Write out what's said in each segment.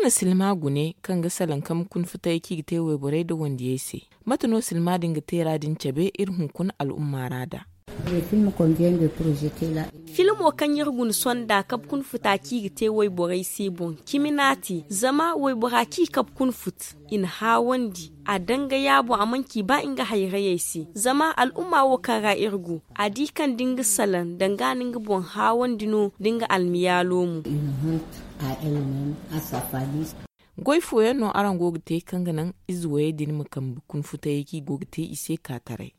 Matana silma gune kan ga salan kam kun fita yaki te weborai da wanda ya se. Matano silma dinga tera din cabe irin kun al'umma rada. Filmo kan yirgun sonda kap kun futa ki te weborai se bon. Kiminati zama webora ki kap kun fut in hawandi a danga yabo a manki ba inga hairaye si. Zama al'umma wo kara irgu a di kan dinga salan danga ninga bon hawandino dinga almiyalo mu. Goifo no aran gogte kanganan izwaye din makam kun futa yaki gogte ise katare.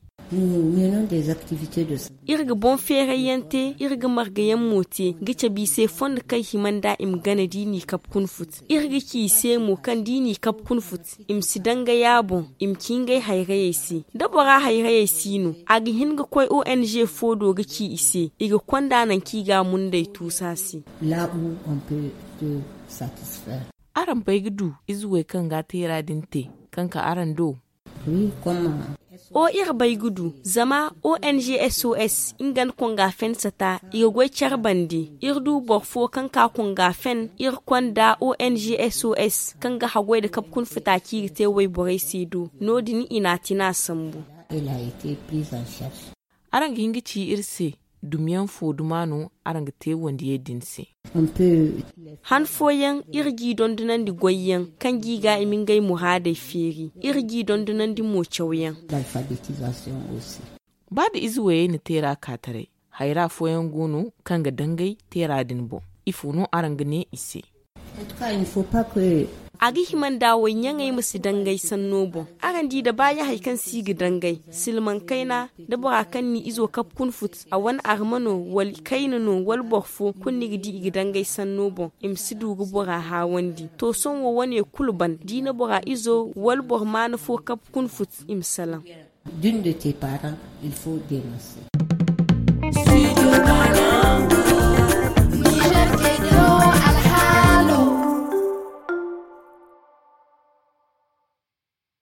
Irga bon ferayente irga margayen mote gicha bi se fond kai himanda im gana dini kap kun fut irga ki se mo kan dini kap kun fut im sidanga yabo im kingai hayraye si dabara hayraye sino agi hinga koi ONG fodo ga ki ise iga kwanda nan ki ga mun dai tusasi là où on peut te satisfaire. Aran bai gudu izuwe kan ga tera dinte kanka aran do. Oui, comment? O ir bai gudu zama ONG SOS ingan konga fen sata igwe charbandi irdu borfo kanka konga fen ir kwanda ONG SOS kanga hagwe da kapkun fitaki te wai borai sidu no dini inatina sambu. Elle a été prise en charge. Aran gingi ci irse dumiyan fodumano aran te wanda ya dinse. On peut Han foyan irgi dondunan di goyen kan giga imin gai muhadai feri irgi dondunan di mochauyan l'alphabétisation aussi. Ba da izuwaye ni tera katare haira foyan gono kan ga dangai tera dinbo ifuno arangane ise. En tout cas, il ne faut pas que agi himan dawo yangai musu dangai sannobo aran di da baya haikan sigi dangai silman kaina da bora kan ni izo kap kun fut a wan armano wal kaina no wal borfo kun ni gidi igi dangai sannobo im sidu gu bora hawandi to son wo wane kulban di na bora izo wal bor man fo kap kun fut im salam d'une de tes parents, il faut dénoncer. Studio Ghana.